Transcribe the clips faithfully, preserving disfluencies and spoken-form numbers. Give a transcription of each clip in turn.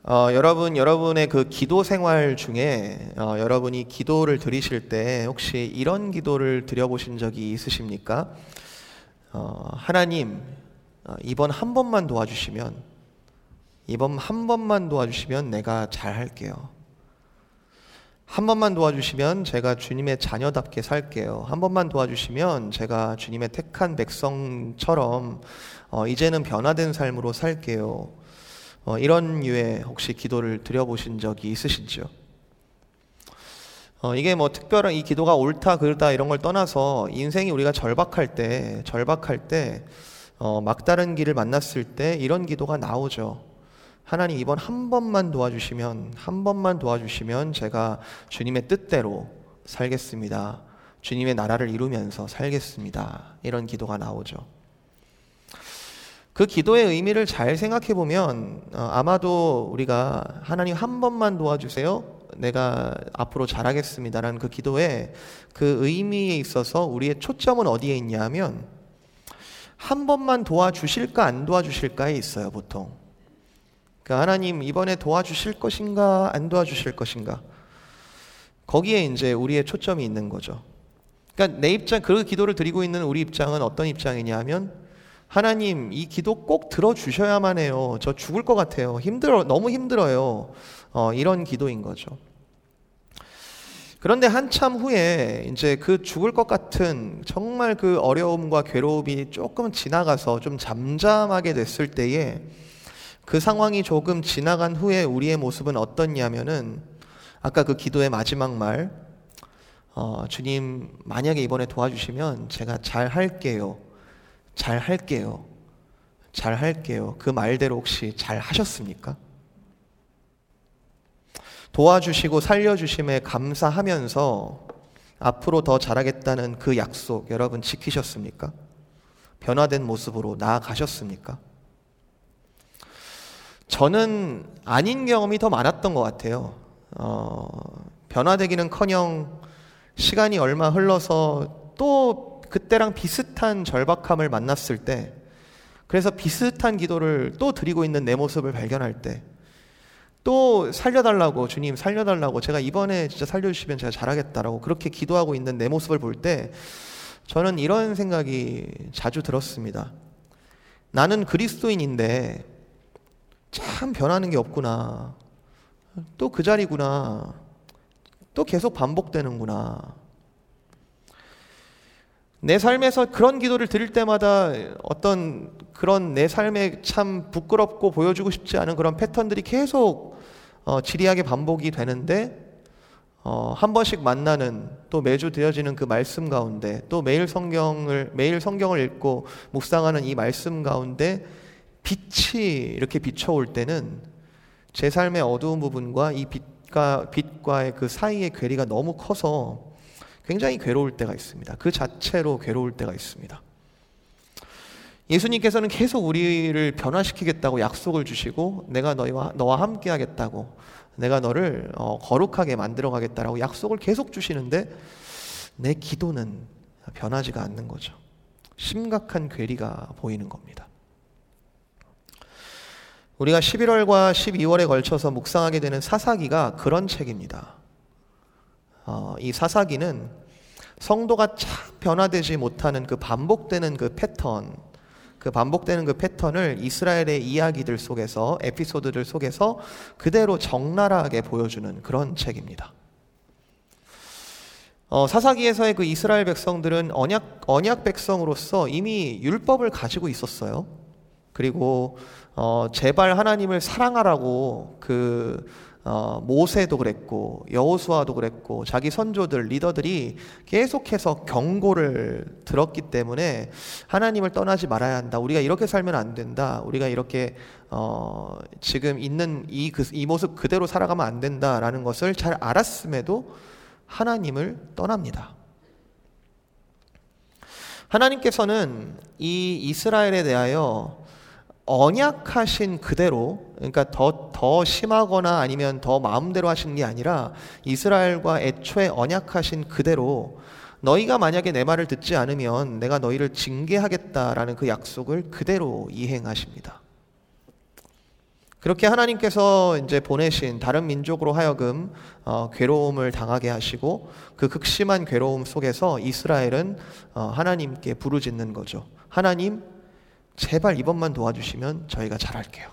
어, 여러분, 여러분의 그 기도 생활 중에 어, 여러분이 기도를 드리실 때 혹시 이런 기도를 드려보신 적이 있으십니까? 어, 하나님, 어, 이번 한 번만 도와주시면, 이번 한 번만 도와주시면 내가 잘 할게요. 한 번만 도와주시면 제가 주님의 자녀답게 살게요. 한 번만 도와주시면 제가 주님의 택한 백성처럼 어, 이제는 변화된 삶으로 살게요. 어, 이런 류의 혹시 기도를 드려보신 적이 있으신지요? 어, 이게 뭐 특별한 이 기도가 옳다 그르다 이런 걸 떠나서 인생이 우리가 절박할 때 절박할 때 어, 막다른 길을 만났을 때 이런 기도가 나오죠. 하나님, 이번 한 번만 도와주시면 한 번만 도와주시면 제가 주님의 뜻대로 살겠습니다. 주님의 나라를 이루면서 살겠습니다. 이런 기도가 나오죠. 그 기도의 의미를 잘 생각해 보면 어, 아마도 우리가 하나님 한 번만 도와주세요, 내가 앞으로 잘하겠습니다라는 그 기도의 그 의미에 있어서 우리의 초점은 어디에 있냐 하면 한 번만 도와주실까 안 도와주실까에 있어요. 보통 그러니까 하나님 이번에 도와주실 것인가 안 도와주실 것인가, 거기에 이제 우리의 초점이 있는 거죠. 그러니까 내 입장, 그 기도를 드리고 있는 우리 입장은 어떤 입장이냐 하면 하나님, 이 기도 꼭 들어주셔야만 해요. 저 죽을 것 같아요. 힘들어, 너무 힘들어요. 어, 이런 기도인 거죠. 그런데 한참 후에 이제 그 죽을 것 같은 정말 그 어려움과 괴로움이 조금 지나가서 좀 잠잠하게 됐을 때에 그 상황이 조금 지나간 후에 우리의 모습은 어떻냐면은 아까 그 기도의 마지막 말, 어, 주님 만약에 이번에 도와주시면 제가 잘 할게요. 잘 할게요. 잘 할게요. 그 말대로 혹시 잘 하셨습니까? 도와주시고 살려주심에 감사하면서 앞으로 더 잘하겠다는 그 약속 여러분 지키셨습니까? 변화된 모습으로 나아가셨습니까? 저는 아닌 경험이 더 많았던 것 같아요. 어, 변화되기는커녕 시간이 얼마 흘러서 또 그때랑 비슷한 절박함을 만났을 때, 그래서 비슷한 기도를 또 드리고 있는 내 모습을 발견할 때, 또 살려달라고, 주님 살려달라고, 제가 이번에 진짜 살려주시면 제가 잘하겠다라고 그렇게 기도하고 있는 내 모습을 볼 때 저는 이런 생각이 자주 들었습니다. 나는 그리스도인인데 참 변하는 게 없구나. 또 그 자리구나. 또 계속 반복되는구나. 내 삶에서 그런 기도를 드릴 때마다 어떤 그런 내 삶에 참 부끄럽고 보여주고 싶지 않은 그런 패턴들이 계속 어, 지리하게 반복이 되는데 어, 한 번씩 만나는, 또 매주 드려지는 그 말씀 가운데, 또 매일 성경을 매일 성경을 읽고 묵상하는 이 말씀 가운데 빛이 이렇게 비춰올 때는 제 삶의 어두운 부분과 이 빛과 빛과의 그 사이의 괴리가 너무 커서 굉장히 괴로울 때가 있습니다. 그 자체로 괴로울 때가 있습니다. 예수님께서는 계속 우리를 변화시키겠다고 약속을 주시고, 내가 너희와 너와 함께 하겠다고, 내가 너를 어, 거룩하게 만들어 가겠다라고 약속을 계속 주시는데 내 기도는 변하지가 않는 거죠. 심각한 괴리가 보이는 겁니다. 우리가 십일월과 십이월에 걸쳐서 묵상하게 되는 사사기가 그런 책입니다. 어, 이 사사기는 성도가 참 변화되지 못하는 그 반복되는 그 패턴, 그 반복되는 그 패턴을 이스라엘의 이야기들 속에서, 에피소드들 속에서 그대로 적나라하게 보여주는 그런 책입니다. 어, 사사기에서의 그 이스라엘 백성들은 언약, 언약 백성으로서 이미 율법을 가지고 있었어요. 그리고 어, 제발 하나님을 사랑하라고 그 어, 모세도 그랬고 여호수아도 그랬고 자기 선조들, 리더들이 계속해서 경고를 들었기 때문에 하나님을 떠나지 말아야 한다. 우리가 이렇게 살면 안 된다. 우리가 이렇게 어, 지금 있는 이, 그, 이 모습 그대로 살아가면 안 된다라는 것을 잘 알았음에도 하나님을 떠납니다. 하나님께서는 이 이스라엘에 대하여 언약하신 그대로, 그러니까 더, 더 심하거나 아니면 더 마음대로 하신 게 아니라 이스라엘과 애초에 언약하신 그대로 너희가 만약에 내 말을 듣지 않으면 내가 너희를 징계하겠다라는 그 약속을 그대로 이행하십니다. 그렇게 하나님께서 이제 보내신 다른 민족으로 하여금 어, 괴로움을 당하게 하시고 그 극심한 괴로움 속에서 이스라엘은 어, 하나님께 부르짖는 거죠. 하나님, 제발 이번만 도와주시면 저희가 잘할게요.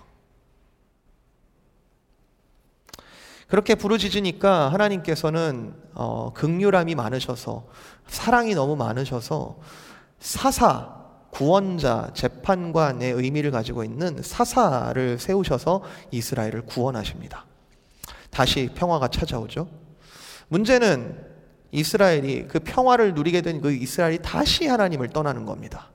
그렇게 부르짖으니까 하나님께서는 어, 긍휼함이 많으셔서, 사랑이 너무 많으셔서 사사, 구원자, 재판관의 의미를 가지고 있는 사사를 세우셔서 이스라엘을 구원하십니다. 다시 평화가 찾아오죠. 문제는 이스라엘이 그 평화를 누리게 된 그 이스라엘이 다시 하나님을 떠나는 겁니다.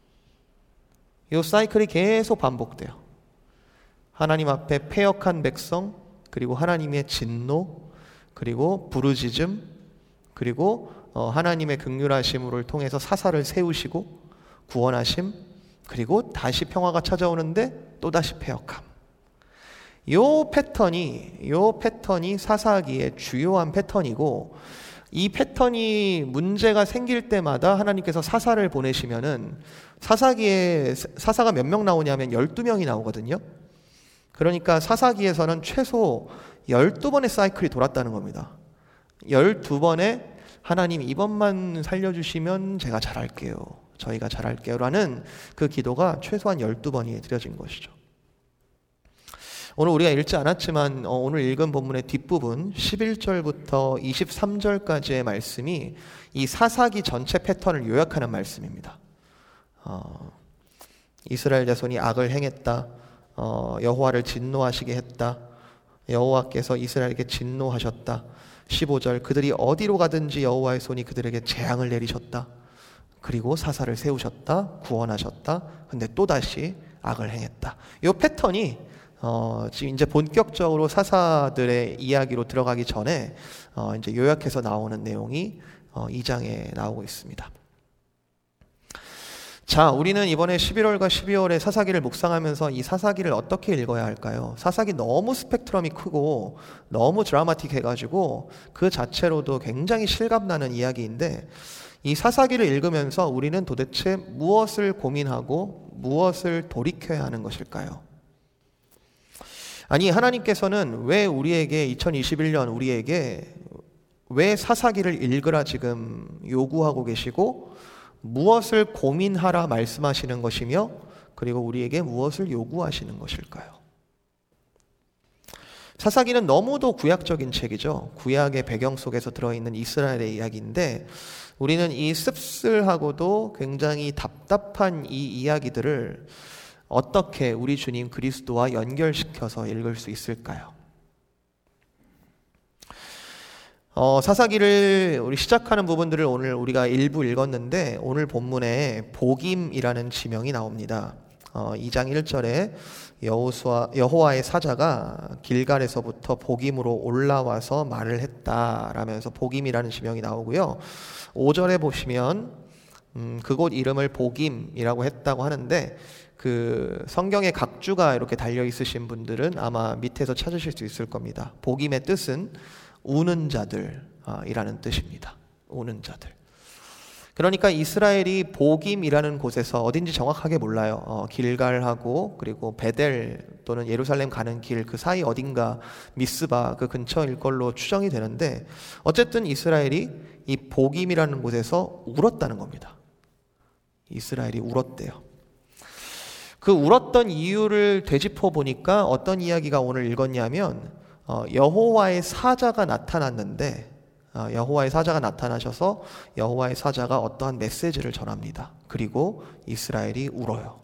이 사이클이 계속 반복돼요. 하나님 앞에 패역한 백성, 그리고 하나님의 진노, 그리고 부르짖음, 그리고 하나님의 긍휼하심을 통해서 사사를 세우시고 구원하심, 그리고 다시 평화가 찾아오는데 또다시 패역함. 요 패턴이 요 패턴이 사사기의 주요한 패턴이고, 이 패턴이 문제가 생길 때마다 하나님께서 사사를 보내시면은 사사기에 사사가 몇 명 나오냐면 열두 명이 나오거든요. 그러니까 사사기에서는 최소 열두 번의 사이클이 돌았다는 겁니다. 열두 번에 하나님 이번만 살려주시면 제가 잘할게요. 저희가 잘할게요. 라는 그 기도가 최소한 열두 번이 드려진 것이죠. 오늘 우리가 읽지 않았지만 오늘 읽은 본문의 뒷부분 십일 절부터 이십삼 절까지의 말씀이 이 사사기 전체 패턴을 요약하는 말씀입니다. 어, 이스라엘 자손이 악을 행했다. 어, 여호와를 진노하시게 했다. 여호와께서 이스라엘에게 진노하셨다. 십오 절, 그들이 어디로 가든지 여호와의 손이 그들에게 재앙을 내리셨다. 그리고 사사를 세우셨다. 구원하셨다. 근데 또다시 악을 행했다. 이 패턴이 어, 지금 이제 본격적으로 사사들의 이야기로 들어가기 전에 어, 이제 요약해서 나오는 내용이 어, 이 장에 나오고 있습니다. 자, 우리는 이번에 십일월과 십이월에 사사기를 묵상하면서 이 사사기를 어떻게 읽어야 할까요? 사사기 너무 스펙트럼이 크고 너무 드라마틱해가지고 그 자체로도 굉장히 실감나는 이야기인데, 이 사사기를 읽으면서 우리는 도대체 무엇을 고민하고 무엇을 돌이켜야 하는 것일까요? 아니, 하나님께서는 왜 우리에게 이천이십일 년 우리에게 왜 사사기를 읽으라 지금 요구하고 계시고 무엇을 고민하라 말씀하시는 것이며, 그리고 우리에게 무엇을 요구하시는 것일까요? 사사기는 너무도 구약적인 책이죠. 구약의 배경 속에서 들어있는 이스라엘의 이야기인데, 우리는 이 씁쓸하고도 굉장히 답답한 이 이야기들을 어떻게 우리 주님 그리스도와 연결시켜서 읽을 수 있을까요? 어, 사사기를 우리 시작하는 부분들을 오늘 우리가 일부 읽었는데, 오늘 본문에 복임이라는 지명이 나옵니다. 어, 이 장 일 절에 여호수아, 여호와의 사자가 길갈에서부터 복임으로 올라와서 말을 했다라면서 복임이라는 지명이 나오고요. 오 절에 보시면 음, 그곳 이름을 복임이라고 했다고 하는데, 그 성경에 각주가 이렇게 달려 있으신 분들은 아마 밑에서 찾으실 수 있을 겁니다. 복임의 뜻은 우는 자들이라는 뜻입니다. 우는 자들. 그러니까 이스라엘이 복임이라는 곳에서 어딘지 정확하게 몰라요. 어, 길갈하고 그리고 베델 또는 예루살렘 가는 길 그 사이 어딘가 미스바 그 근처일 걸로 추정이 되는데, 어쨌든 이스라엘이 이 복임이라는 곳에서 울었다는 겁니다. 이스라엘이 울었대요. 그 울었던 이유를 되짚어 보니까 어떤 이야기가 오늘 읽었냐면, 어, 여호와의 사자가 나타났는데 어, 여호와의 사자가 나타나셔서 여호와의 사자가 어떠한 메시지를 전합니다. 그리고 이스라엘이 울어요.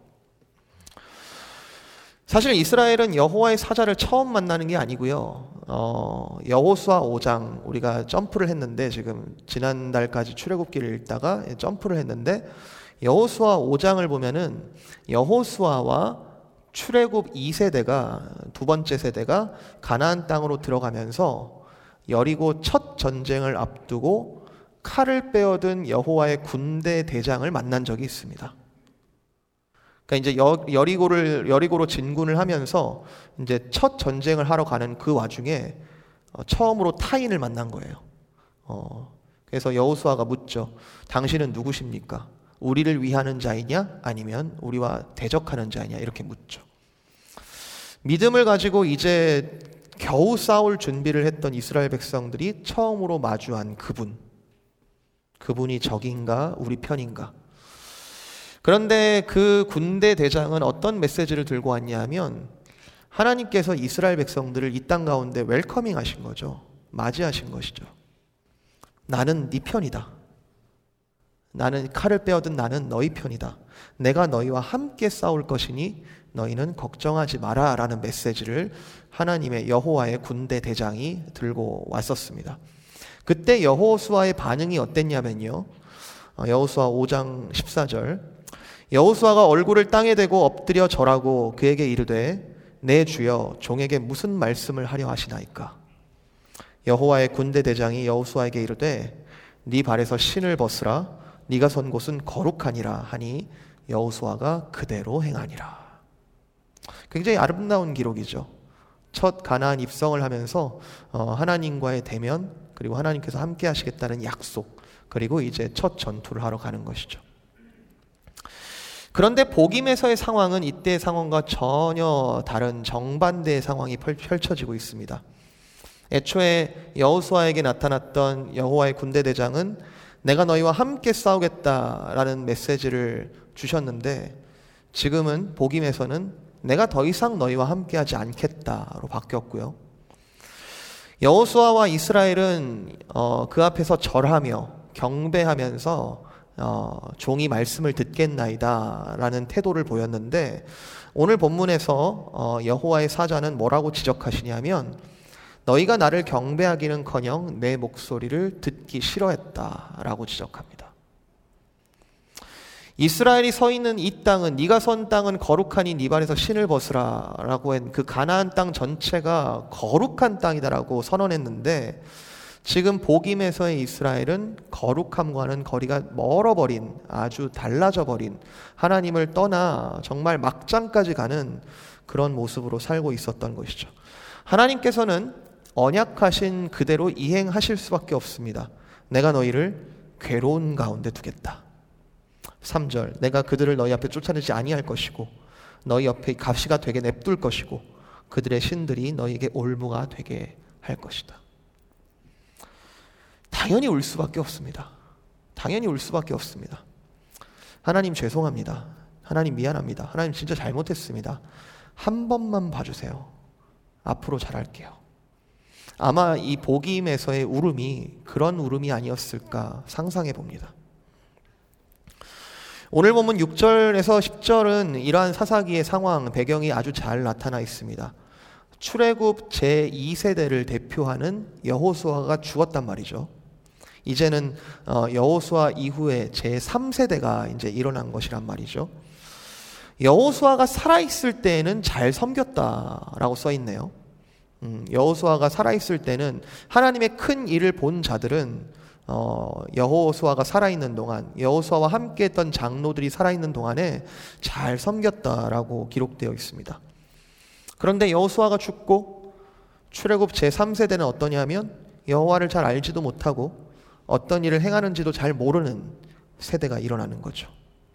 사실 이스라엘은 여호와의 사자를 처음 만나는 게 아니고요. 어, 여호수아 오 장 우리가 점프를 했는데, 지금 지난달까지 출애굽기를 읽다가 점프를 했는데, 여호수아 오 장을 보면은 여호수아와 출애굽 이 세대가, 두 번째 세대가 가나안 땅으로 들어가면서 여리고 첫 전쟁을 앞두고 칼을 빼어든 여호와의 군대 대장을 만난 적이 있습니다. 그러니까 이제 여, 여리고를 여리고로 진군을 하면서 이제 첫 전쟁을 하러 가는 그 와중에 어, 처음으로 타인을 만난 거예요. 어, 그래서 여호수아가 묻죠. 당신은 누구십니까? 우리를 위하는 자이냐? 아니면 우리와 대적하는 자이냐? 이렇게 묻죠. 믿음을 가지고 이제 겨우 싸울 준비를 했던 이스라엘 백성들이 처음으로 마주한 그분. 그분이 적인가 우리 편인가. 그런데 그 군대 대장은 어떤 메시지를 들고 왔냐면 하나님께서 이스라엘 백성들을 이 땅 가운데 웰커밍 하신 거죠. 맞이하신 것이죠. 나는 네 편이다. 나는 칼을 빼어든 나는 너희 편이다. 내가 너희와 함께 싸울 것이니 너희는 걱정하지 마라 라는 메시지를 하나님의 여호와의 군대 대장이 들고 왔었습니다. 그때 여호수아의 반응이 어땠냐면요, 여호수아 오 장 십사 절, 여호수아가 얼굴을 땅에 대고 엎드려 절하고 그에게 이르되 내 주여 종에게 무슨 말씀을 하려 하시나이까. 여호와의 군대 대장이 여호수아에게 이르되 네 발에서 신을 벗으라. 네가 선 곳은 거룩하니라 하니 여호수아가 그대로 행하니라. 굉장히 아름다운 기록이죠. 첫 가나안 입성을 하면서 하나님과의 대면, 그리고 하나님께서 함께 하시겠다는 약속, 그리고 이제 첫 전투를 하러 가는 것이죠. 그런데 복임에서의 상황은 이때의 상황과 전혀 다른 정반대의 상황이 펼쳐지고 있습니다. 애초에 여호수아에게 나타났던 여호와의 군대 대장은 내가 너희와 함께 싸우겠다라는 메시지를 주셨는데 지금은 복임에서는 내가 더 이상 너희와 함께하지 않겠다로 바뀌었고요. 여호수아와 이스라엘은 어, 그 앞에서 절하며 경배하면서 어, 종이 말씀을 듣겠나이다 라는 태도를 보였는데 오늘 본문에서 어, 여호와의 사자는 뭐라고 지적하시냐면 너희가 나를 경배하기는커녕 내 목소리를 듣기 싫어했다라고 지적합니다. 이스라엘이 서 있는 이 땅은, 네가 선 땅은 거룩하니 네 발에서 신을 벗으라 라고 한 그 가나안 땅 전체가 거룩한 땅이다라고 선언했는데 지금 복임에서의 이스라엘은 거룩함과는 거리가 멀어버린, 아주 달라져버린, 하나님을 떠나 정말 막장까지 가는 그런 모습으로 살고 있었던 것이죠. 하나님께서는 언약하신 그대로 이행하실 수밖에 없습니다. 내가 너희를 괴로운 가운데 두겠다. 삼 절, 내가 그들을 너희 앞에 쫓아내지 아니할 것이고 너희 옆에 가시가 되게 냅둘 것이고 그들의 신들이 너희에게 올무가 되게 할 것이다. 당연히 울 수밖에 없습니다. 당연히 울 수밖에 없습니다. 하나님 죄송합니다. 하나님 미안합니다. 하나님 진짜 잘못했습니다. 한 번만 봐주세요. 앞으로 잘할게요. 아마 이 복임에서의 울음이 그런 울음이 아니었을까 상상해 봅니다. 오늘 본문 육 절에서 십 절은 이러한 사사기의 상황, 배경이 아주 잘 나타나 있습니다. 출애굽 제이 세대를 대표하는 여호수아가 죽었단 말이죠. 이제는 여호수아 이후에 제삼 세대가 이제 일어난 것이란 말이죠. 여호수아가 살아있을 때에는 잘 섬겼다라고 써 있네요. 음, 여호수아가 살아있을 때는 하나님의 큰 일을 본 자들은 어, 여호수아가 살아있는 동안, 여호수아와 함께했던 장로들이 살아있는 동안에 잘 섬겼다라고 기록되어 있습니다. 그런데 여호수아가 죽고 출애굽 제삼 세대는 어떠냐면 여호와를 잘 알지도 못하고 어떤 일을 행하는지도 잘 모르는 세대가 일어나는 거죠.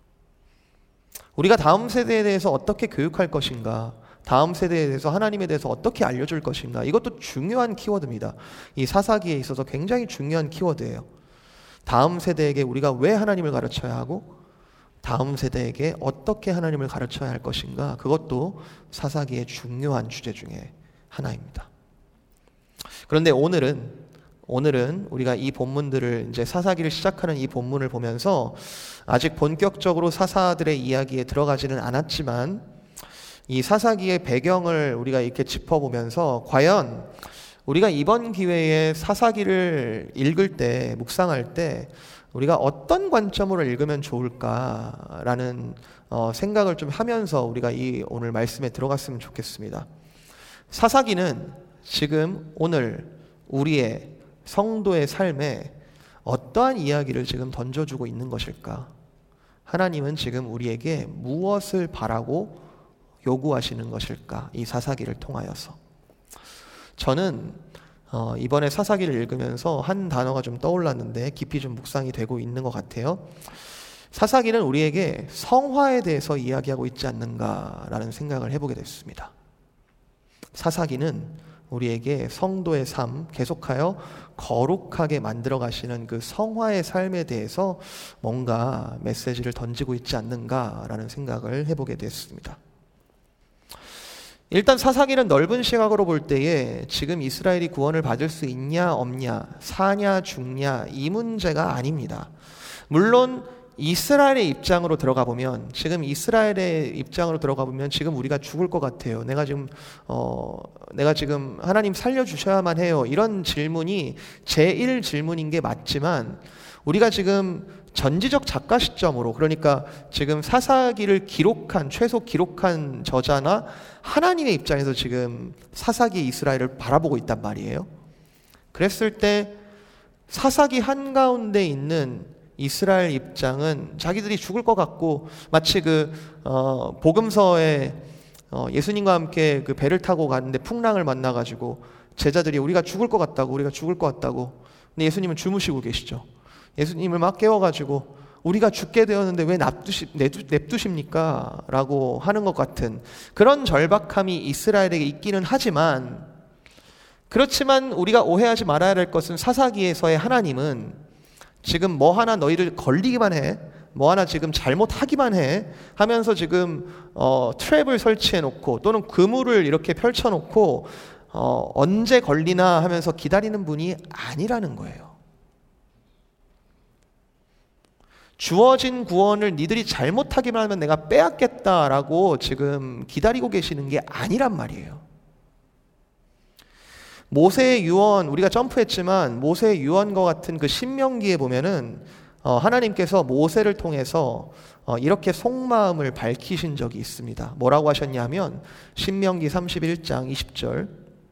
우리가 다음 세대에 대해서 어떻게 교육할 것인가, 다음 세대에 대해서 하나님에 대해서 어떻게 알려줄 것인가, 이것도 중요한 키워드입니다. 이 사사기에 있어서 굉장히 중요한 키워드예요. 다음 세대에게 우리가 왜 하나님을 가르쳐야 하고 다음 세대에게 어떻게 하나님을 가르쳐야 할 것인가, 그것도 사사기의 중요한 주제 중에 하나입니다. 그런데 오늘은 오늘은 우리가 이 본문들을 이제 사사기를 시작하는 이 본문을 보면서 아직 본격적으로 사사들의 이야기에 들어가지는 않았지만 이 사사기의 배경을 우리가 이렇게 짚어보면서 과연 우리가 이번 기회에 사사기를 읽을 때, 묵상할 때 우리가 어떤 관점으로 읽으면 좋을까라는 어, 생각을 좀 하면서 우리가 이 오늘 말씀에 들어갔으면 좋겠습니다. 사사기는 지금 오늘 우리의 성도의 삶에 어떠한 이야기를 지금 던져주고 있는 것일까? 하나님은 지금 우리에게 무엇을 바라고 요구하시는 것일까? 이 사사기를 통하여서. 저는 어, 이번에 사사기를 읽으면서 한 단어가 좀 떠올랐는데 깊이 좀 묵상이 되고 있는 것 같아요. 사사기는 우리에게 성화에 대해서 이야기하고 있지 않는가라는 생각을 해보게 됐습니다. 사사기는 우리에게 성도의 삶, 계속하여 거룩하게 만들어 가시는 그 성화의 삶에 대해서 뭔가 메시지를 던지고 있지 않는가라는 생각을 해보게 됐습니다. 일단 사사기는 넓은 시각으로 볼 때에 지금 이스라엘이 구원을 받을 수 있냐 없냐, 사냐 죽냐 이 문제가 아닙니다. 물론 이스라엘의 입장으로 들어가 보면, 지금 이스라엘의 입장으로 들어가 보면 지금 우리가 죽을 것 같아요. 내가 지금 어 내가 지금 하나님 살려주셔야만 해요. 이런 질문이 제일 질문인 게 맞지만, 우리가 지금 전지적 작가 시점으로, 그러니까 지금 사사기를 기록한, 최소 기록한 저자나 하나님의 입장에서 지금 사사기 이스라엘을 바라보고 있단 말이에요. 그랬을 때 사사기 한가운데 있는 이스라엘 입장은 자기들이 죽을 것 같고, 마치 그 어, 복음서에 어, 예수님과 함께 그 배를 타고 가는데 풍랑을 만나가지고 제자들이 우리가 죽을 것 같다고, 우리가 죽을 것 같다고. 근데 예수님은 주무시고 계시죠. 예수님을 막 깨워가지고 우리가 죽게 되었는데 왜 납두시, 냅두십니까? 라고 하는 것 같은 그런 절박함이 이스라엘에게 있기는 하지만, 그렇지만 우리가 오해하지 말아야 할 것은 사사기에서의 하나님은 지금 뭐 하나 너희를 걸리기만 해, 뭐 하나 지금 잘못하기만 해 하면서 지금 어, 트랩을 설치해 놓고, 또는 그물을 이렇게 펼쳐 놓고 어, 언제 걸리나 하면서 기다리는 분이 아니라는 거예요. 주어진 구원을 니들이 잘못하기만 하면 내가 빼앗겠다라고 지금 기다리고 계시는 게 아니란 말이에요. 모세의 유언, 우리가 점프했지만 모세의 유언과 같은 그 신명기에 보면은 어, 하나님께서 모세를 통해서 어, 이렇게 속마음을 밝히신 적이 있습니다. 뭐라고 하셨냐면 신명기 삼십일 장 이십 절,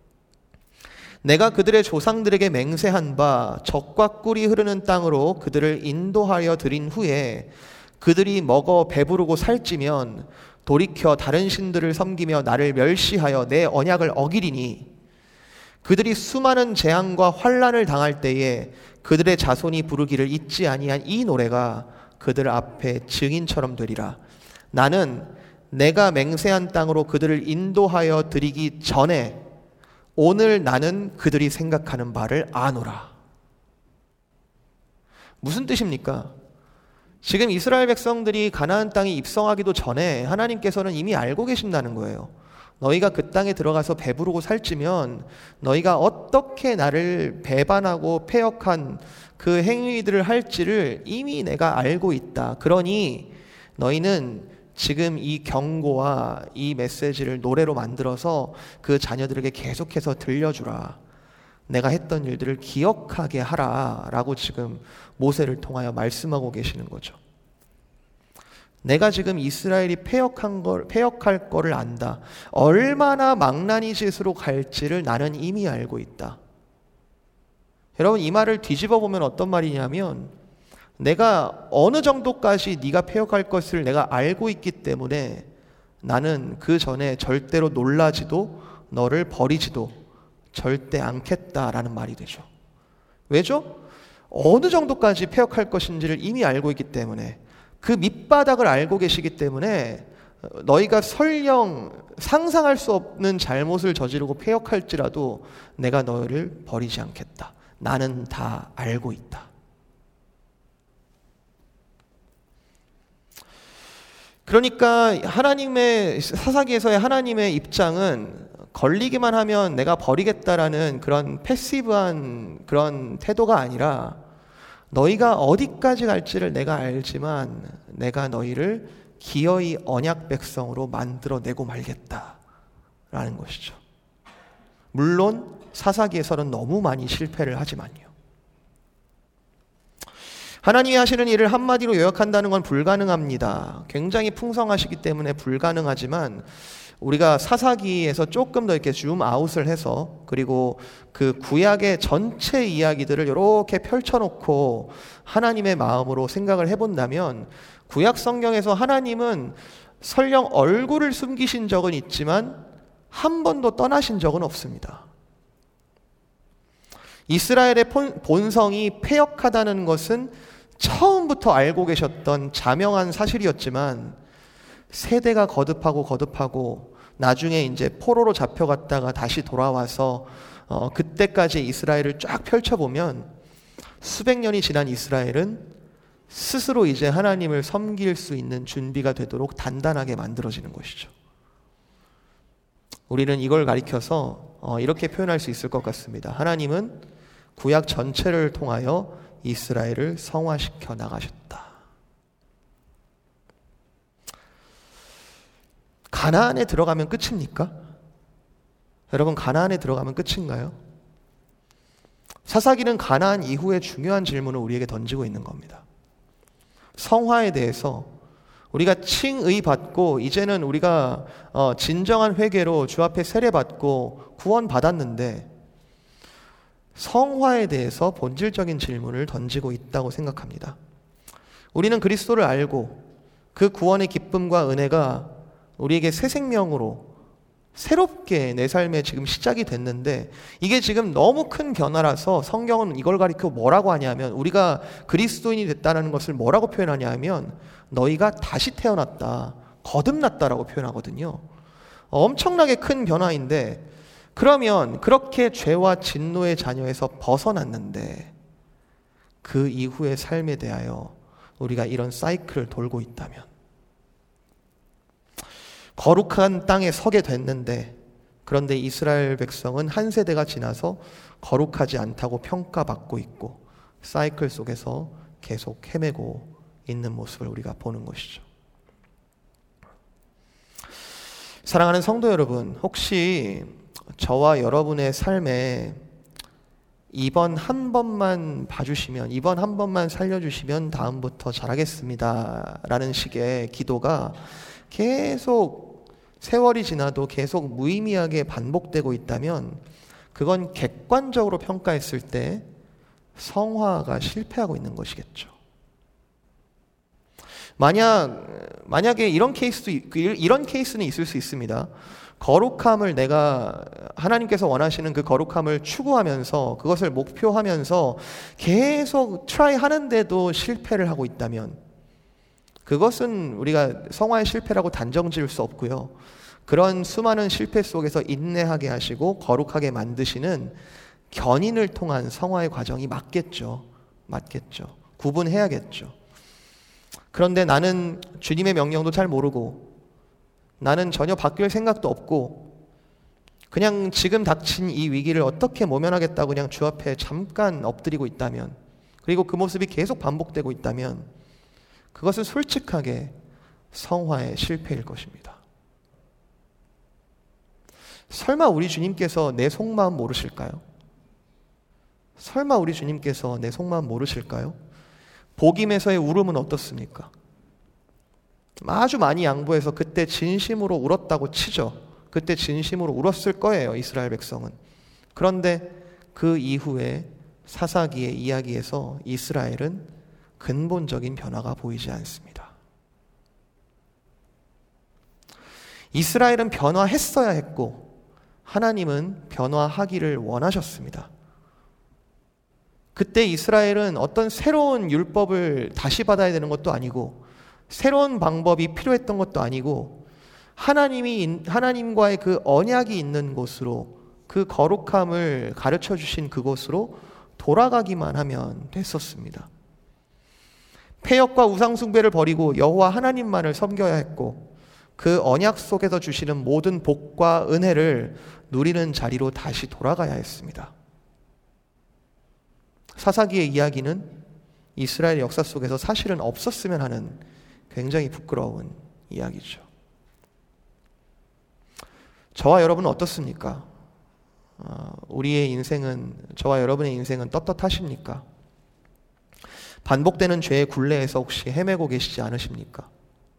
내가 그들의 조상들에게 맹세한 바 젖과 꿀이 흐르는 땅으로 그들을 인도하여 드린 후에 그들이 먹어 배부르고 살찌면 돌이켜 다른 신들을 섬기며 나를 멸시하여 내 언약을 어기리니, 그들이 수많은 재앙과 환난을 당할 때에 그들의 자손이 부르기를 잊지 아니한 이 노래가 그들 앞에 증인처럼 되리라. 나는 내가 맹세한 땅으로 그들을 인도하여 드리기 전에 오늘 나는 그들이 생각하는 바를 아노라. 무슨 뜻입니까? 지금 이스라엘 백성들이 가나안 땅에 입성하기도 전에 하나님께서는 이미 알고 계신다는 거예요. 너희가 그 땅에 들어가서 배부르고 살찌면 너희가 어떻게 나를 배반하고 패역한 그 행위들을 할지를 이미 내가 알고 있다. 그러니 너희는 지금 이 경고와 이 메시지를 노래로 만들어서 그 자녀들에게 계속해서 들려주라. 내가 했던 일들을 기억하게 하라 라고 지금 모세를 통하여 말씀하고 계시는 거죠. 내가 지금 이스라엘이 패역한 걸, 패역할 거를 안다. 얼마나 망나니 짓으로 갈지를 나는 이미 알고 있다. 여러분, 이 말을 뒤집어 보면 어떤 말이냐면, 내가 어느 정도까지 네가 패역할 것을 내가 알고 있기 때문에 나는 그 전에 절대로 놀라지도 너를 버리지도 절대 않겠다라는 말이 되죠. 왜죠? 어느 정도까지 패역할 것인지를 이미 알고 있기 때문에, 그 밑바닥을 알고 계시기 때문에 너희가 설령 상상할 수 없는 잘못을 저지르고 패역할지라도 내가 너희를 버리지 않겠다. 나는 다 알고 있다. 그러니까 하나님의, 사사기에서의 하나님의 입장은 걸리기만 하면 내가 버리겠다라는 그런 패시브한 그런 태도가 아니라, 너희가 어디까지 갈지를 내가 알지만 내가 너희를 기어이 언약 백성으로 만들어내고 말겠다라는 것이죠. 물론 사사기에서는 너무 많이 실패를 하지만요. 하나님이 하시는 일을 한마디로 요약한다는 건 불가능합니다. 굉장히 풍성하시기 때문에 불가능하지만, 우리가 사사기에서 조금 더 이렇게 줌아웃을 해서, 그리고 그 구약의 전체 이야기들을 이렇게 펼쳐놓고 하나님의 마음으로 생각을 해본다면, 구약 성경에서 하나님은 설령 얼굴을 숨기신 적은 있지만 한 번도 떠나신 적은 없습니다. 이스라엘의 본성이 패역하다는 것은 처음부터 알고 계셨던 자명한 사실이었지만, 세대가 거듭하고 거듭하고 나중에 이제 포로로 잡혀갔다가 다시 돌아와서 어, 그때까지 이스라엘을 쫙 펼쳐보면 수백 년이 지난 이스라엘은 스스로 이제 하나님을 섬길 수 있는 준비가 되도록 단단하게 만들어지는 것이죠. 우리는 이걸 가리켜서 어, 이렇게 표현할 수 있을 것 같습니다. 하나님은 구약 전체를 통하여 이스라엘을 성화시켜 나가셨다. 가나안에 들어가면 끝입니까? 여러분, 가나안에 들어가면 끝인가요? 사사기는 가나안 이후에 중요한 질문을 우리에게 던지고 있는 겁니다. 성화에 대해서 우리가 칭의 받고 이제는 우리가 어, 진정한 회개로 주 앞에 세례받고 구원 받았는데 성화에 대해서 본질적인 질문을 던지고 있다고 생각합니다. 우리는 그리스도를 알고 그 구원의 기쁨과 은혜가 우리에게 새 생명으로 새롭게 내 삶에 지금 시작이 됐는데 이게 지금 너무 큰 변화라서 성경은 이걸 가리켜 뭐라고 하냐면 우리가 그리스도인이 됐다는 것을 뭐라고 표현하냐 하면 너희가 다시 태어났다, 거듭났다라고 표현하거든요. 엄청나게 큰 변화인데 그러면 그렇게 죄와 진노의 자녀에서 벗어났는데 그 이후의 삶에 대하여 우리가 이런 사이클을 돌고 있다면 거룩한 땅에 서게 됐는데 그런데 이스라엘 백성은 한 세대가 지나서 거룩하지 않다고 평가받고 있고 사이클 속에서 계속 헤매고 있는 모습을 우리가 보는 것이죠. 사랑하는 성도 여러분, 혹시 저와 여러분의 삶에 이번 한 번만 봐주시면, 이번 한 번만 살려주시면 다음부터 잘하겠습니다 라는 식의 기도가 계속 세월이 지나도 계속 무의미하게 반복되고 있다면 그건 객관적으로 평가했을 때 성화가 실패하고 있는 것이겠죠. 만약, 만약에 이런 케이스도, 이런 케이스는 있을 수 있습니다. 거룩함을 내가 하나님께서 원하시는 그 거룩함을 추구하면서 그것을 목표하면서 계속 트라이 하는데도 실패를 하고 있다면 그것은 우리가 성화의 실패라고 단정 지을 수 없고요. 그런 수많은 실패 속에서 인내하게 하시고 거룩하게 만드시는 견인을 통한 성화의 과정이 맞겠죠. 맞겠죠. 구분해야겠죠. 그런데 나는 주님의 명령도 잘 모르고 나는 전혀 바뀔 생각도 없고 그냥 지금 닥친 이 위기를 어떻게 모면하겠다고 그냥 주 앞에 잠깐 엎드리고 있다면 그리고 그 모습이 계속 반복되고 있다면 그것은 솔직하게 성화의 실패일 것입니다. 설마 우리 주님께서 내 속마음 모르실까요? 설마 우리 주님께서 내 속마음 모르실까요? 복임에서의 울음은 어떻습니까? 아주 많이 양보해서 그때 진심으로 울었다고 치죠. 그때 진심으로 울었을 거예요, 이스라엘 백성은. 그런데 그 이후에 사사기의 이야기에서 이스라엘은 근본적인 변화가 보이지 않습니다. 이스라엘은 변화했어야 했고 하나님은 변화하기를 원하셨습니다. 그때 이스라엘은 어떤 새로운 율법을 다시 받아야 되는 것도 아니고 새로운 방법이 필요했던 것도 아니고 하나님이 하나님과의 그 언약이 있는 곳으로 그 거룩함을 가르쳐 주신 그곳으로 돌아가기만 하면 됐었습니다. 폐역과 우상 숭배를 버리고 여호와 하나님만을 섬겨야 했고 그 언약 속에서 주시는 모든 복과 은혜를 누리는 자리로 다시 돌아가야 했습니다. 사사기의 이야기는 이스라엘 역사 속에서 사실은 없었으면 하는 굉장히 부끄러운 이야기죠. 저와 여러분은 어떻습니까? 어, 우리의 인생은, 저와 여러분의 인생은 떳떳하십니까? 반복되는 죄의 굴레에서 혹시 헤매고 계시지 않으십니까?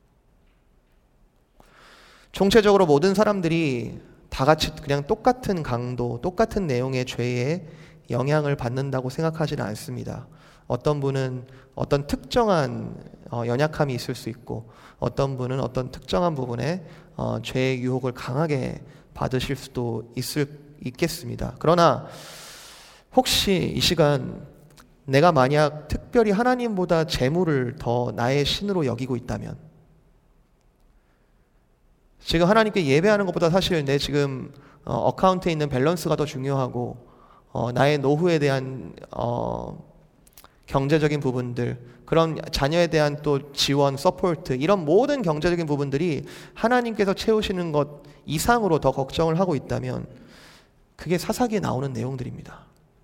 총체적으로 모든 사람들이 다 같이 그냥 똑같은 강도, 똑같은 내용의 죄에 영향을 받는다고 생각하지는 않습니다. 어떤 분은 어떤 특정한 어, 연약함이 있을 수 있고 어떤 분은 어떤 특정한 부분에 어, 죄의 유혹을 강하게 받으실 수도 있을, 있겠습니다. 그러나 혹시 이 시간 내가 만약 특별히 하나님보다 재물을 더 나의 신으로 여기고 있다면 지금 하나님께 예배하는 것보다 사실 내 지금 어, 어카운트에 있는 밸런스가 더 중요하고 어, 나의 노후에 대한 어, 경제적인 부분들, 그런 자녀에 대한 또 지원, 서포트, 이런 모든 경제적인 부분들이 하나님께서 채우시는 것 이상으로 더 걱정을 하고 있다면 그게 사사기에 나오는 내용들입니다.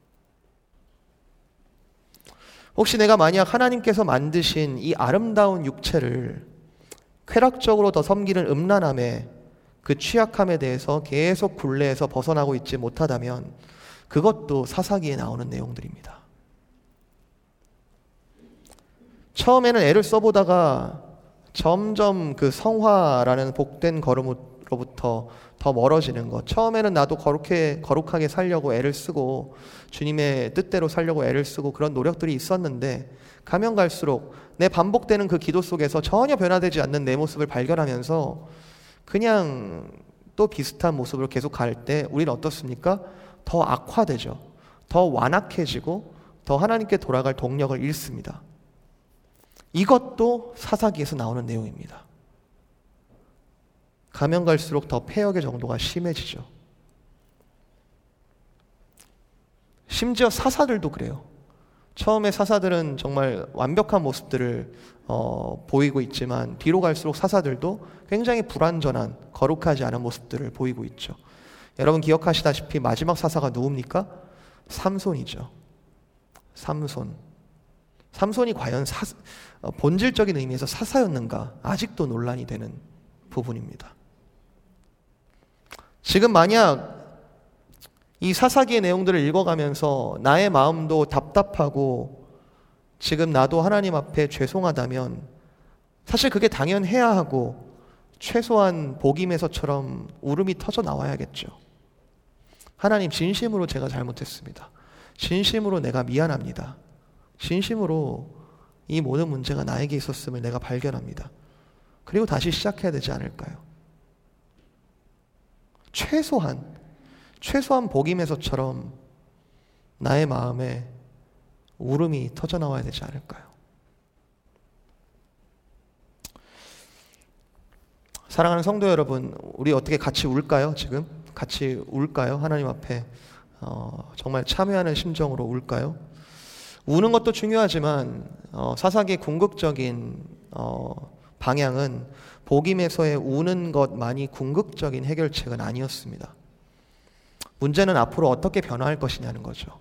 혹시 내가 만약 하나님께서 만드신 이 아름다운 육체를 쾌락적으로 더 섬기는 음란함에, 그 취약함에 대해서 계속 굴레에서 벗어나고 있지 못하다면 그것도 사사기에 나오는 내용들입니다. 처음에는 애를 써보다가 점점 그 성화라는 복된 걸음으로부터 더 멀어지는 것. 처음에는 나도 거룩해, 거룩하게 살려고 애를 쓰고 주님의 뜻대로 살려고 애를 쓰고 그런 노력들이 있었는데 가면 갈수록 내 반복되는 그 기도 속에서 전혀 변화되지 않는 내 모습을 발견하면서 그냥 또 비슷한 모습으로 계속 갈 때 우리는 어떻습니까? 더 악화되죠. 더 완악해지고 더 하나님께 돌아갈 동력을 잃습니다. 이것도 사사기에서 나오는 내용입니다. 가면 갈수록 더 폐역의 정도가 심해지죠. 심지어 사사들도 그래요. 처음에 사사들은 정말 완벽한 모습들을 어, 보이고 있지만 뒤로 갈수록 사사들도 굉장히 불완전한, 거룩하지 않은 모습들을 보이고 있죠. 여러분 기억하시다시피 마지막 사사가 누굽니까? 삼손이죠. 삼손. 삼손이 과연 사, 본질적인 의미에서 사사였는가? 아직도 논란이 되는 부분입니다. 지금 만약 이 사사기의 내용들을 읽어가면서 나의 마음도 답답하고 지금 나도 하나님 앞에 죄송하다면 사실 그게 당연해야 하고 최소한 복임에서처럼 울음이 터져 나와야겠죠. 하나님, 진심으로 제가 잘못했습니다. 진심으로 내가 미안합니다. 진심으로 이 모든 문제가 나에게 있었음을 내가 발견합니다. 그리고 다시 시작해야 되지 않을까요? 최소한 최소한 복임에서처럼 나의 마음에 울음이 터져 나와야 되지 않을까요? 사랑하는 성도 여러분, 우리 어떻게 같이 울까요? 지금 같이 울까요? 하나님 앞에 어, 정말 참여하는 심정으로 울까요? 우는 것도 중요하지만 어, 사사기의 궁극적인 어, 방향은 복임에서의 우는 것만이 궁극적인 해결책은 아니었습니다. 문제는 앞으로 어떻게 변화할 것이냐는 거죠.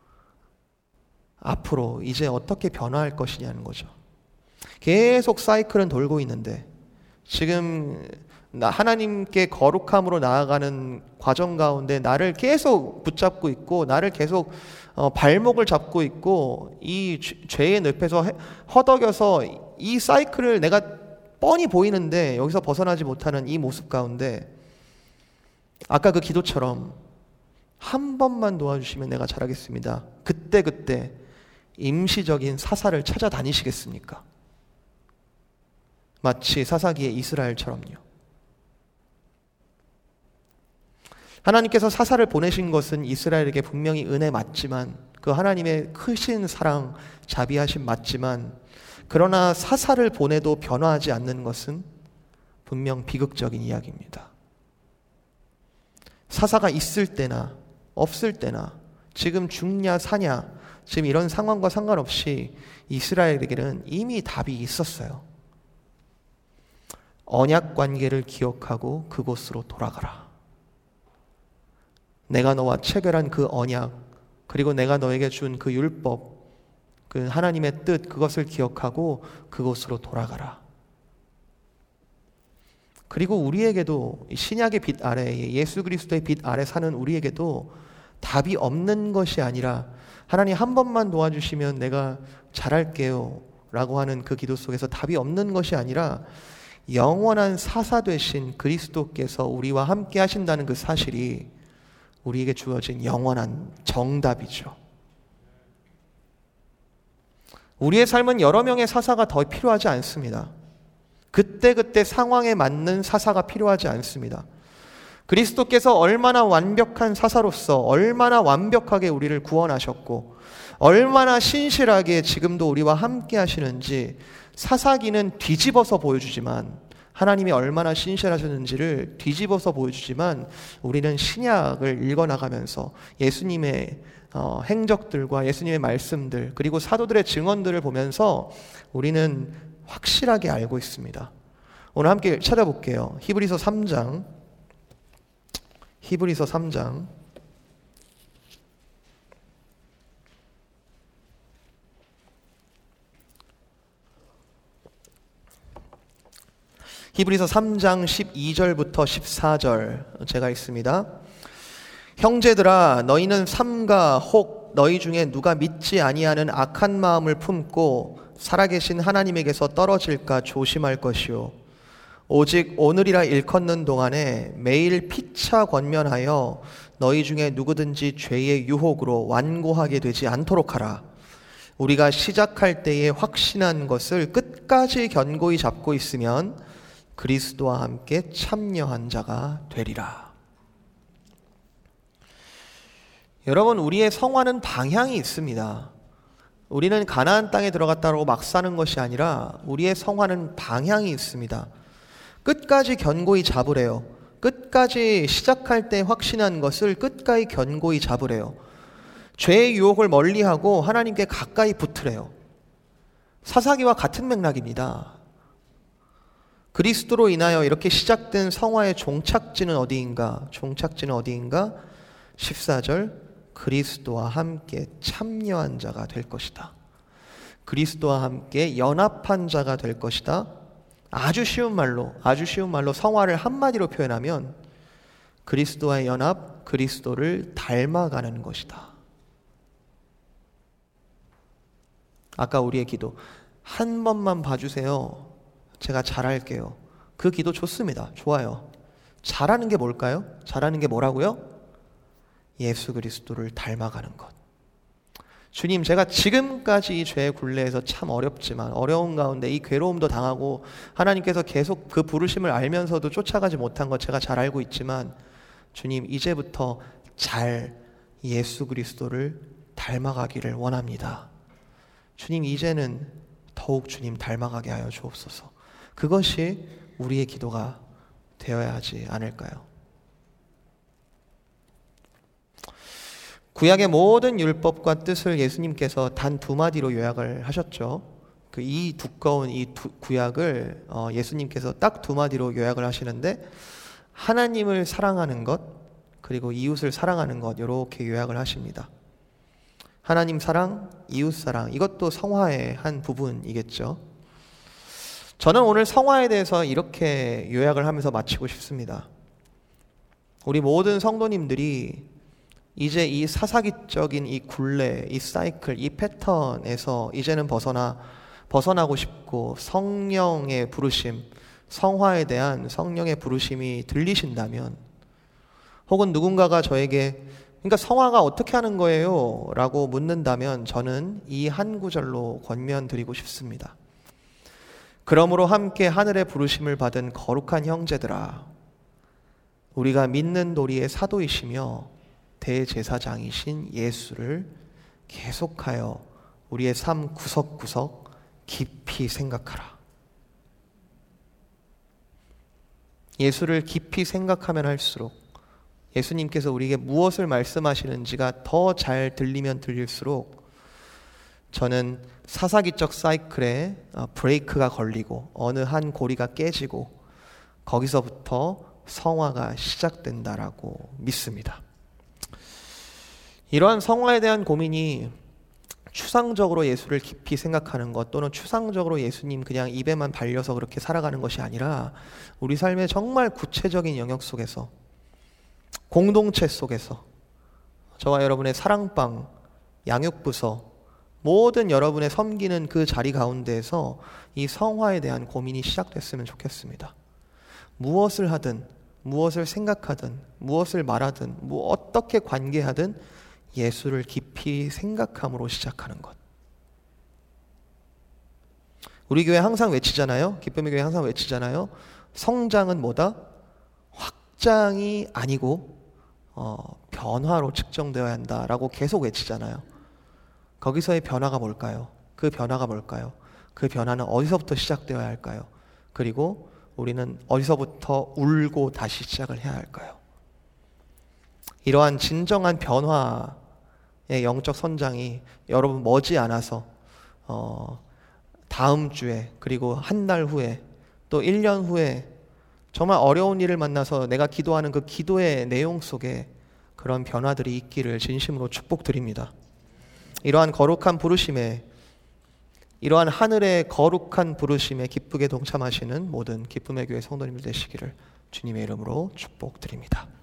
앞으로 이제 어떻게 변화할 것이냐는 거죠. 계속 사이클은 돌고 있는데 지금 하나님께 거룩함으로 나아가는 과정 가운데 나를 계속 붙잡고 있고 나를 계속 어, 발목을 잡고 있고 이 죄의 늪에서 허덕여서 이 사이클을 내가 뻔히 보이는데 여기서 벗어나지 못하는 이 모습 가운데 아까 그 기도처럼 한 번만 도와주시면 내가 잘하겠습니다. 그때그때 임시적인 사사를 찾아다니시겠습니까? 마치 사사기의 이스라엘처럼요. 하나님께서 사사를 보내신 것은 이스라엘에게 분명히 은혜 맞지만 그 하나님의 크신 사랑, 자비하심 맞지만 그러나 사사를 보내도 변화하지 않는 것은 분명 비극적인 이야기입니다. 사사가 있을 때나 없을 때나 지금 죽냐 사냐 지금 이런 상황과 상관없이 이스라엘에게는 이미 답이 있었어요. 언약 관계를 기억하고 그곳으로 돌아가라. 내가 너와 체결한 그 언약, 그리고 내가 너에게 준 그 율법, 그 하나님의 뜻, 그것을 기억하고 그곳으로 돌아가라. 그리고 우리에게도 신약의 빛 아래, 예수 그리스도의 빛 아래 사는 우리에게도 답이 없는 것이 아니라 하나님 한 번만 도와주시면 내가 잘할게요 라고 하는 그 기도 속에서 답이 없는 것이 아니라 영원한 사사 되신 그리스도께서 우리와 함께 하신다는 그 사실이 우리에게 주어진 영원한 정답이죠. 우리의 삶은 여러 명의 사사가 더 필요하지 않습니다. 그때그때 상황에 맞는 사사가 필요하지 않습니다. 그리스도께서 얼마나 완벽한 사사로서 얼마나 완벽하게 우리를 구원하셨고 얼마나 신실하게 지금도 우리와 함께 하시는지 사사기는 뒤집어서 보여주지만 하나님이 얼마나 신실하셨는지를 뒤집어서 보여주지만 우리는 신약을 읽어나가면서 예수님의 어, 행적들과 예수님의 말씀들 그리고 사도들의 증언들을 보면서 우리는 확실하게 알고 있습니다. 오늘 함께 찾아볼게요. 히브리서 삼 장 히브리서 삼 장 히브리서 삼 장 십이 절부터 십사 절 제가 읽습니다. 형제들아 너희는 삼가 혹 너희 중에 누가 믿지 아니하는 악한 마음을 품고 살아계신 하나님에게서 떨어질까 조심할 것이요 오직 오늘이라 일컫는 동안에 매일 피차 권면하여 너희 중에 누구든지 죄의 유혹으로 완고하게 되지 않도록 하라. 우리가 시작할 때에 확신한 것을 끝까지 견고히 잡고 있으면 그리스도와 함께 참여한 자가 되리라. 여러분, 우리의 성화는 방향이 있습니다. 우리는 가나안 땅에 들어갔다고 막 사는 것이 아니라 우리의 성화는 방향이 있습니다. 끝까지 견고히 잡으래요. 끝까지 시작할 때 확신한 것을 끝까지 견고히 잡으래요. 죄의 유혹을 멀리하고 하나님께 가까이 붙으래요. 사사기와 같은 맥락입니다. 그리스도로 인하여 이렇게 시작된 성화의 종착지는 어디인가? 종착지는 어디인가? 십사 절 그리스도와 함께 참여한 자가 될 것이다. 그리스도와 함께 연합한 자가 될 것이다. 아주 쉬운 말로 아주 쉬운 말로 성화를 한마디로 표현하면 그리스도와의 연합, 그리스도를 닮아가는 것이다. 아까 우리의 기도 한 번만 봐주세요. 제가 잘할게요. 그 기도 좋습니다. 좋아요. 잘하는 게 뭘까요? 잘하는 게 뭐라고요? 예수 그리스도를 닮아가는 것. 주님, 제가 지금까지 이 죄의 굴레에서 참 어렵지만 어려운 가운데 이 괴로움도 당하고 하나님께서 계속 그 부르심을 알면서도 쫓아가지 못한 것 제가 잘 알고 있지만 주님, 이제부터 잘 예수 그리스도를 닮아가기를 원합니다. 주님, 이제는 더욱 주님 닮아가게 하여 주옵소서. 그것이 우리의 기도가 되어야 하지 않을까요? 구약의 모든 율법과 뜻을 예수님께서 단 두 마디로 요약을 하셨죠. 그 이 두꺼운 이 두, 구약을 어, 예수님께서 딱 두 마디로 요약을 하시는데 하나님을 사랑하는 것 그리고 이웃을 사랑하는 것 이렇게 요약을 하십니다. 하나님 사랑, 이웃 사랑 이것도 성화의 한 부분이겠죠. 저는 오늘 성화에 대해서 이렇게 요약을 하면서 마치고 싶습니다. 우리 모든 성도님들이 이제 이 사사기적인 이 굴레, 이 사이클, 이 패턴에서 이제는 벗어나, 벗어나고 싶고 성령의 부르심, 성화에 대한 성령의 부르심이 들리신다면 혹은 누군가가 저에게 그러니까 성화가 어떻게 하는 거예요? 라고 묻는다면 저는 이 한 구절로 권면드리고 싶습니다. 그러므로 함께 하늘의 부르심을 받은 거룩한 형제들아, 우리가 믿는 도리의 사도이시며 대제사장이신 예수를 계속하여 우리의 삶 구석구석 깊이 생각하라. 예수를 깊이 생각하면 할수록 예수님께서 우리에게 무엇을 말씀하시는지가 더 잘 들리면 들릴수록 저는 사사기적 사이클에 브레이크가 걸리고 어느 한 고리가 깨지고 거기서부터 성화가 시작된다라고 믿습니다. 이러한 성화에 대한 고민이 추상적으로 예수를 깊이 생각하는 것 또는 추상적으로 예수님 그냥 입에만 발려서 그렇게 살아가는 것이 아니라 우리 삶의 정말 구체적인 영역 속에서 공동체 속에서 저와 여러분의 사랑방, 양육부서 모든 여러분의 섬기는 그 자리 가운데에서 이 성화에 대한 고민이 시작됐으면 좋겠습니다. 무엇을 하든 무엇을 생각하든 무엇을 말하든 뭐 어떻게 관계하든 예수를 깊이 생각함으로 시작하는 것. 우리 교회 항상 외치잖아요. 기쁨의 교회 항상 외치잖아요. 성장은 뭐다? 확장이 아니고 어, 변화로 측정되어야 한다라고 계속 외치잖아요. 거기서의 변화가 뭘까요? 그 변화가 뭘까요? 그 변화는 어디서부터 시작되어야 할까요? 그리고 우리는 어디서부터 울고 다시 시작을 해야 할까요? 이러한 진정한 변화의 영적 선장이 여러분 머지않아서 어, 다음 주에, 그리고 한 달 후에, 또 일 년 후에 정말 어려운 일을 만나서 내가 기도하는 그 기도의 내용 속에 그런 변화들이 있기를 진심으로 축복드립니다. 이러한 거룩한 부르심에, 이러한 하늘의 거룩한 부르심에 기쁘게 동참하시는 모든 기쁨의 교회 성도님들 되시기를 주님의 이름으로 축복드립니다.